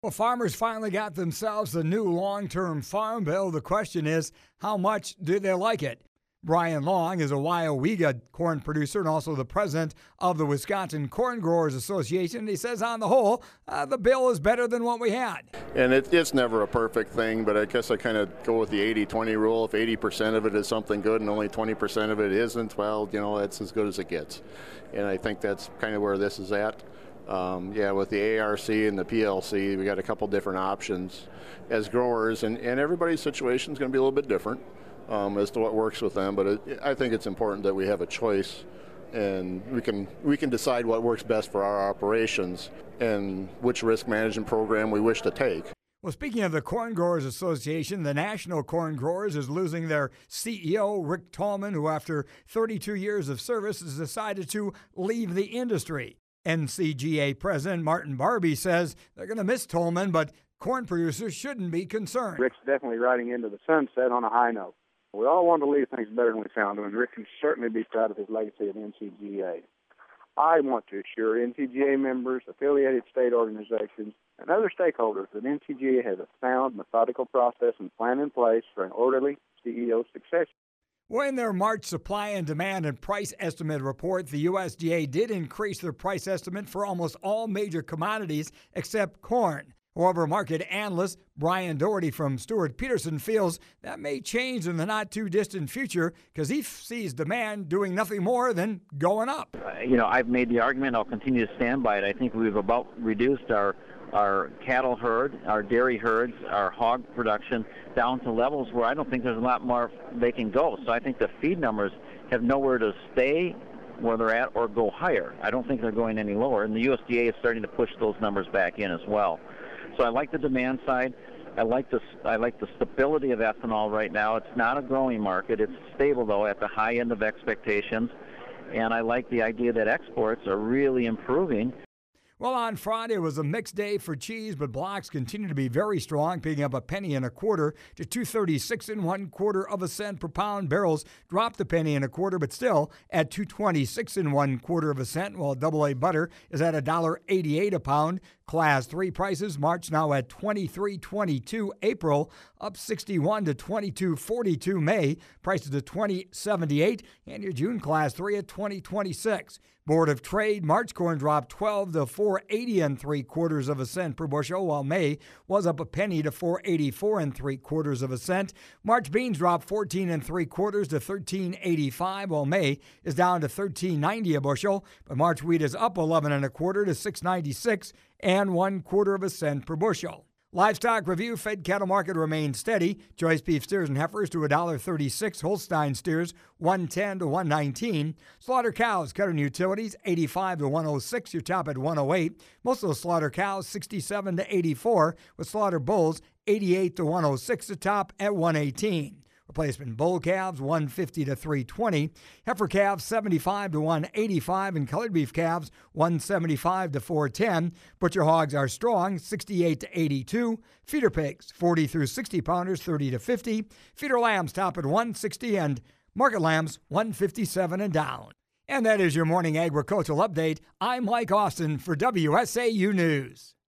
Well, farmers finally got themselves a new long-term farm bill. The question is, how much do they like it? Brian Long is a Weyauwega corn producer and also the president of the Wisconsin Corn Growers Association. He says, on the whole, the bill is better than what we had. And it's never a perfect thing, but I guess I kind of go with the 80-20 rule. If 80% of it is something good and only 20% of it isn't, well, that's as good as it gets. And I think that's kind of where this is at. With the ARC and the PLC, we got a couple different options as growers, and everybody's situation is going to be a little bit different as to what works with them. But I think it's important that we have a choice, and we can decide what works best for our operations and which risk management program we wish to take. Well, speaking of the Corn Growers Association, the National Corn Growers is losing their CEO, Rick Tallman, who after 32 years of service has decided to leave the industry. NCGA President Martin Barbie says they're going to miss Tolman, but corn producers shouldn't be concerned. Rick's definitely riding into the sunset on a high note. We all want to leave things better than we found them, and Rick can certainly be proud of his legacy at NCGA. I want to assure NCGA members, affiliated state organizations, and other stakeholders that NCGA has a sound, methodical process and plan in place for an orderly CEO succession. Well, in their March supply and demand and price estimate report, the USDA did increase their price estimate for almost all major commodities except corn. However, market analyst Brian Doherty from Stuart Peterson feels that may change in the not-too-distant future because he sees demand doing nothing more than going up. I've made the argument, I'll continue to stand by it. I think we've about reduced our cattle herd, our dairy herds, our hog production down to levels where I don't think there's a lot more they can go. So I think the feed numbers have nowhere to stay where they're at or go higher. I don't think they're going any lower, and the USDA is starting to push those numbers back in as well. So I like the demand side. I like the stability of ethanol right now. It's not a growing market. It's stable, though, at the high end of expectations. And I like the idea that exports are really improving. Well, on Friday, it was a mixed day for cheese, but blocks continue to be very strong, picking up 1 1/4 to 2.36 1/4 cents per pound. Barrels dropped 1 1/4, but still at 2.26 1/4 cents, while AA butter is at $1.88 a pound. Class 3 prices March now at $23.22. April up 61 to $22.42. May prices at $20.78, and your June Class 3 at $20.26. Board of Trade March corn dropped 12 to 4.80 3/4 cents per bushel, while May was up 1 penny to 4.84 3/4 cents. March beans dropped 14 3/4 to 13.85, while May is down to 13.90 a bushel. But March wheat is up 11 1/4 to 6.96 1/4 cents per bushel. Livestock review, fed cattle market remains steady. Choice beef steers and heifers to $1.36. Holstein steers $1.10 to $1.19. Slaughter cows, cutter and utilities $85 to $1.06. Your top at $1.08. Most of the slaughter cows $67 to $84, with slaughter bulls $88 to $1.06. The top at $1.18. Replacement bull calves $150 to $320, heifer calves $75 to $185, and colored beef calves $175 to $410. Butcher hogs are strong $68 to $82. Feeder pigs 40 through 60 pounders $30 to $50. Feeder lambs top at $160, and market lambs $157 and down. And that is your morning agricultural update. I'm Mike Austin for WSAU News.